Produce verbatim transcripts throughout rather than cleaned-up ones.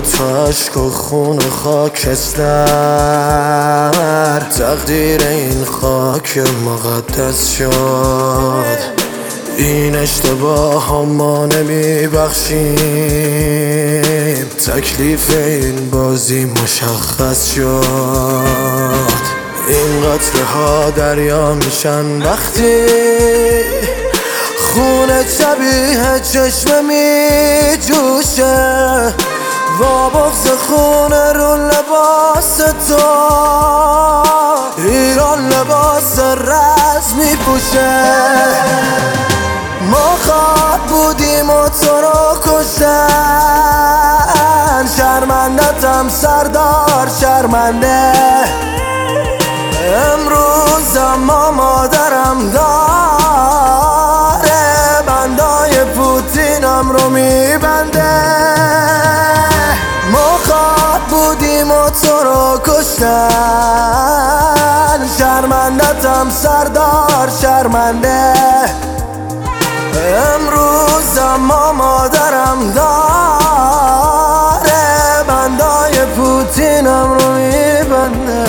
تا عشق و خون خاکستر تقدیر این خاک مقدس شد. این اشتباه ها ما نمی بخشیم، تکلیف این بازی مشخص شد. این قطره ها دریا میشن وقتی خون شبیه چشمه می جوشه. با بغض خون رو لباس تو ایران لباس رز می پوشه. ما خواب بودیم و تو رو کشتن، شرمندتم سردار شرمنده. امروز اما مادرم داره بندای پوتینم رو میبنده. ما خواب بودیم و تو رو کشتن، شرمندتم سردار شرمنده. امروز اما مادرم داره بندای پوتینم رو میبنده.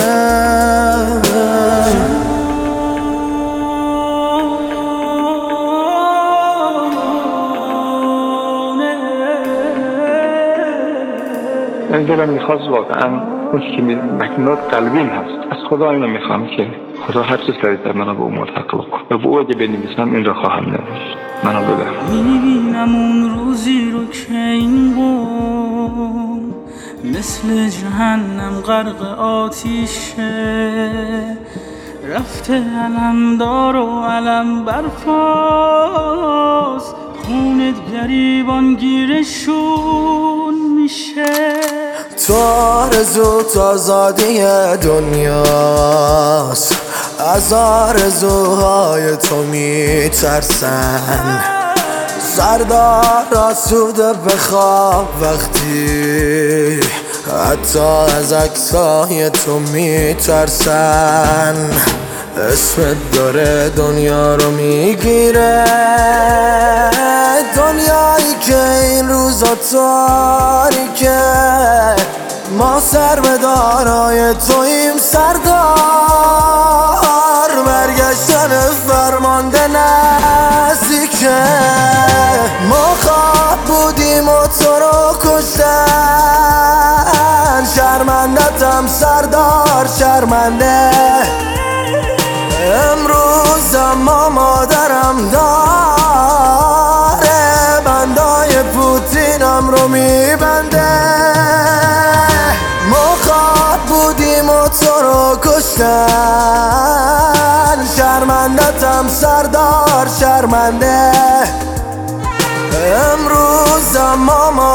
من دلم میخواست واقعا اون که مکنات قلبیم هست از خدا اینو میخوام که خدا هر چیز سریعتر منو به اون ملحق بکن و به او اگه بنویسم این را خواهم نوشت. منو ببر. میبینم اون روزی رو که این قوم مثل جهنم غرق آتیشه. رفته علمدار و علم برفاست، خونت گریبان گیرشون میشه. تو آرزو آزادی دنیاست، از آرزوهای تو میترسن. سردار آسوده بخواب وقتی حتی از عکسای تو میترسن. اسمت داره دنیا رو میگیره، دنیایی که این روزا تاریکه. ما سربدارای تویم سردار، برگشتن فرمانده نزدیکه. ما خواب بودیم و تو رو کشتن، شرمندتم سردار شرمنده. امروز اما مادرم داره بندای پوتینم رو میبنده. ما خواب بودیم و تو رو کشتن، شرمندتم سردار شرمنده. امروز اما